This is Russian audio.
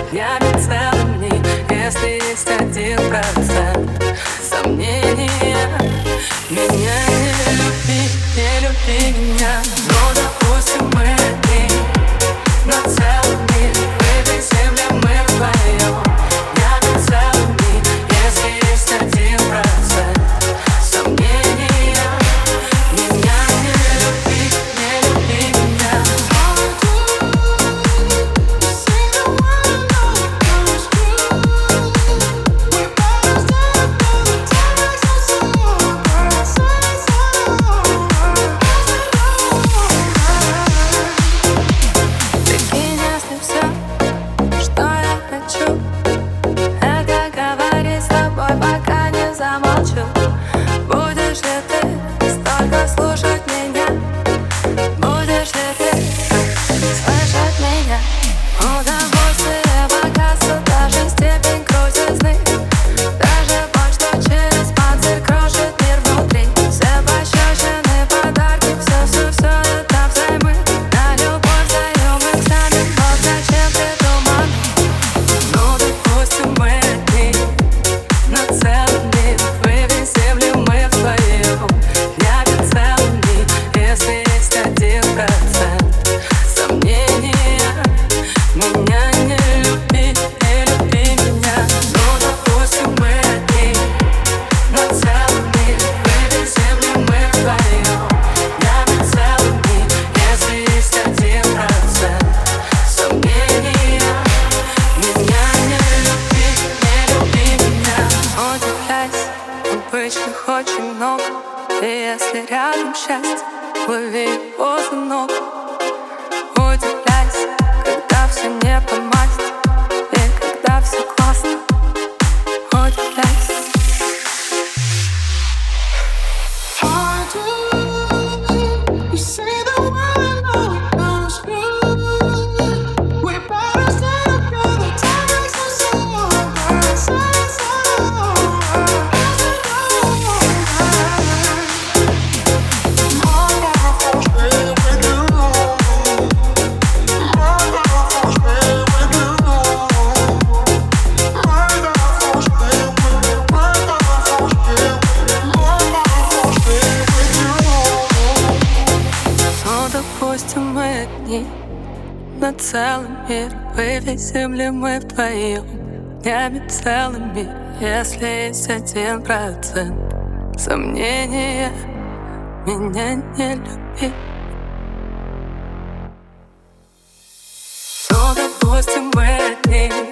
днями целыми, если есть 1% сомнения. Меня не люби меня. Но допустим мы одни на целый мир, в этой земле мы вдвоем. Днями целыми, если есть 1% сомнения. Меня не люби меня. Будешь ли ты столько слушать меня? Будешь ли ты слышать меня? Удовольствие богатства, даже степень крутизны, даже боль, что через панцирь крошит мир внутри. Все пощечины, подарки, все это взаймы. На любовь даем экзамен, вот зачем придуман. Ну, допустим, мы одни на целый мир, вывез землю мы вдвоем. Днями целыми, если есть 1% сомнения. Меня не люби меня. Ну, допустим, мы одни на целый мир, вывез землю мы вдвоем. Днями целыми, если есть 1% сомнения. Меня не люби меня. Удивляйся, обычных очень много, и если рядом счастье, лови его за ногу. Удивляйся, когда все не по масти, и когда все классно. Удивляйся. You say the word, no, it goes through. We better stay together, time makes us so Допустим, мы одни на целый мир, вывез земли мы вдвоем. Днями целыми, если есть 1% сомнения. Меня не люби. Ну, допустим, мы одни